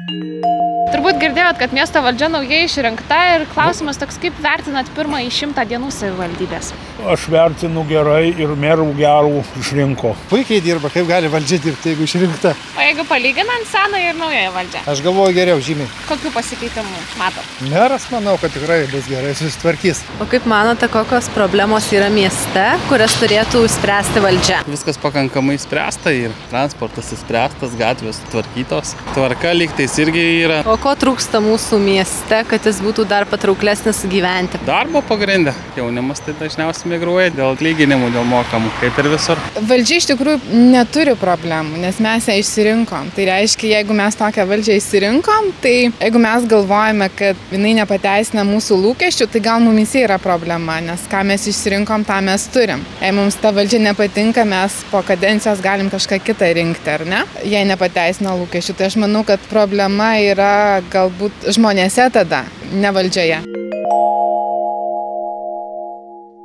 Turbūt girdėjot, kad miesto valdžia naujai išrinkta ir klausimas toks, kaip vertinat pirmąjį 100 dienų savivaldybės? Aš vertinu gerai ir merų gerų išrinko. Puikiai dirba, kaip gali valdžia dirbti, jeigu išrinkta. O jeigu palyginant senąją ir naująją valdžią? Aš galvoju geriau žymiai. Kokių pasikeitimų matot? Meras, manau, kad tikrai bus gerai, susitvarkys. O kaip manote, kokios problemos yra mieste, kurias turėtų spręsti valdžia? Viskas pakankamai spręsta ir transportas įspręstas, gatvės tvarkytos. Tvarka lygtais irgi yra. O ko trūksta mūsų mieste, kad jis būtų dar patrauklesnis gyventi? Darbo pagrindė. Jaunimas tai dažniausiai migruoja dėl atlyginimų, dėl mokamų, kaip ir visur. Valdžia iš tikrųjų neturi problemų, nes mes ją išsirinkom. Tai reiškia, jeigu mes tokią valdžią išsirinkom, tai jeigu mes galvojame, kad jinai nepateisina mūsų lūkesčių, tai gal mumise yra problema, nes ką mes išsirinkom, tą mes turim. Jei mums ta valdžia nepatinka, mes po kadencijos galim kažką kitą rinkti, ar ne? Jei nepateisina lūkesčių, tai aš manau, kad problema yra galbūt žmonėse tada, ne valdžioje.